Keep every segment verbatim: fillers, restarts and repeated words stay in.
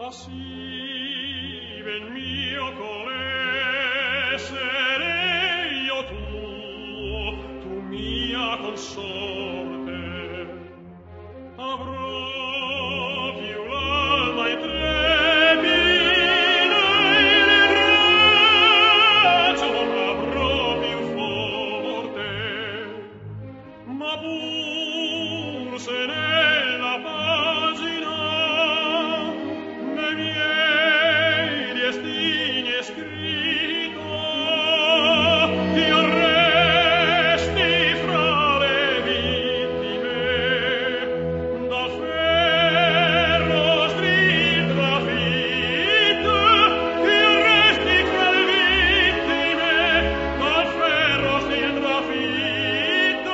sì, ben mio cole, serei io tuo, tu mia consorte. Avrò più l'alma intrepida e le braccia non l'avrò più forte, ma pur se nella pagina dei miei destini è scritto, ti arresti fra le vittime, dal ferro strin trafitto, ti arresti fra le vittime, dal ferro strin trafitto.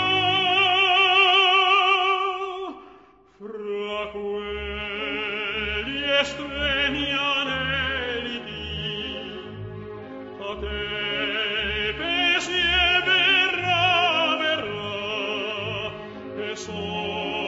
Fra quelli estremi aneliti, a te pesi e verrà, verrà, e so